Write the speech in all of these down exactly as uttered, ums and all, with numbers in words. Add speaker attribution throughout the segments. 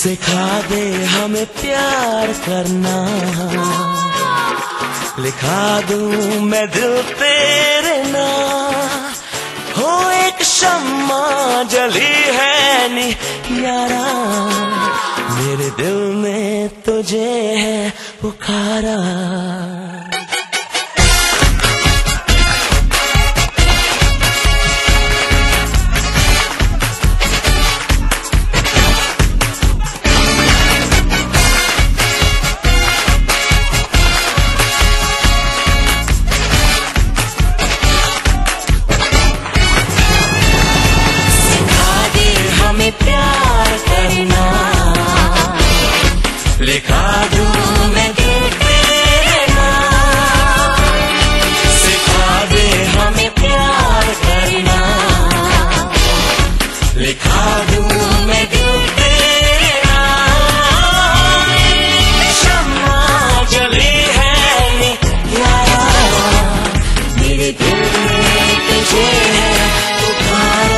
Speaker 1: सिखा दे हमें प्यार करना, लिखा दूं मैं दिल तेरे नाम। हो एक शम्मा जली है नी यारा, मेरे दिल में तुझे है पुकारा। प्यार करना, लिखा दूं मैं दिल तेरे नाम। सिखा दे हमें प्यार करना, लिखा दूं मैं दिल तेरे नाम। शम्मा जली है नी यारा, मेरे दिल में तुझे है पुकारा।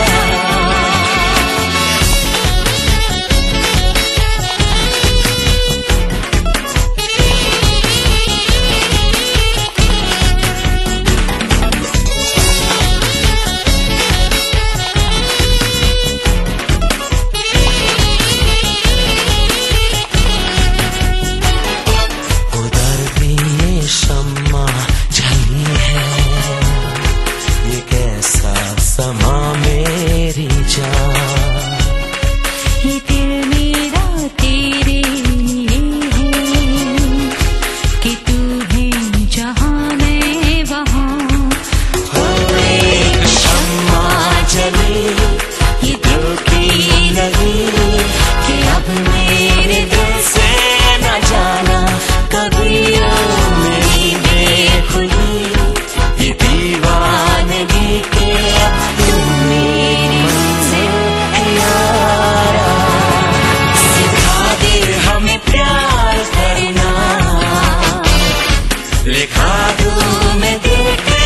Speaker 1: शम्मा जली है, ये कैसा समा मेरी जान।
Speaker 2: ये दिल मेरा तेरे लिए है कि तू है जहाँ मैं वहाँ।
Speaker 1: हो एक शम्मा जली ये दिल की नहीं, कि अब मेरे दिल से न जाना कभी। लिखा दूं मैं दिल